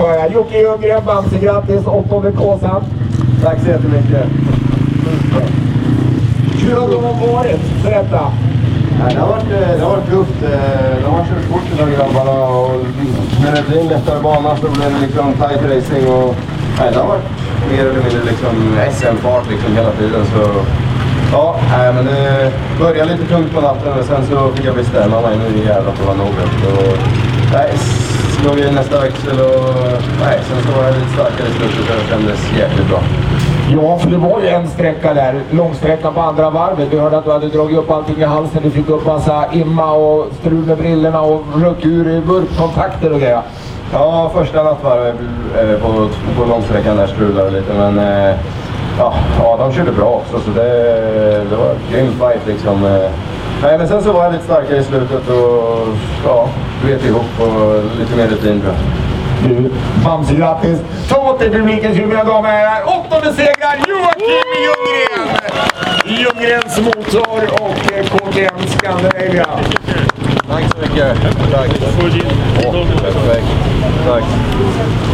för. Jocke Ljunggren, Bamse, grattis, 8:e kåsan. Tack så jättemycket. Hur har de varit? Berätta. Det har varit tufft. De har kört fort de där grabbarna och när det blir en lättare bana så blir det liksom tight racing och det har varit mer eller mindre liksom SM-fart liksom hela tiden så ja, men det började lite tungt på natten och sen så fick jag bestämma mig nu jävlar för vad nog och slog i nästa växel och sen så var jag lite starkare i slutet och det kändes jäkligt bra. Ja, för det var ju en sträcka där, långsträckan på andra varvet. Du hörde att du hade dragit upp allting i halsen, du fick upp massa imma och strul med brillorna och rökt ur i burkkontakter och grejer. Ja, första nattvarvet på långsträckan där strulade lite, men ja, de körde bra också så det var en grym fight liksom. Nej, men sen så var jag lite starkare i slutet och ja, vet ihop och lite mer rutin tror jag. Du, Bamse, grattis! Ta till publikens mina damer och herrar, 8:e segrar Joakim Ljunggren! Ljunggrens motor och KTM Scandinavia. Tack så mycket. Tack. Perfekt. Tack.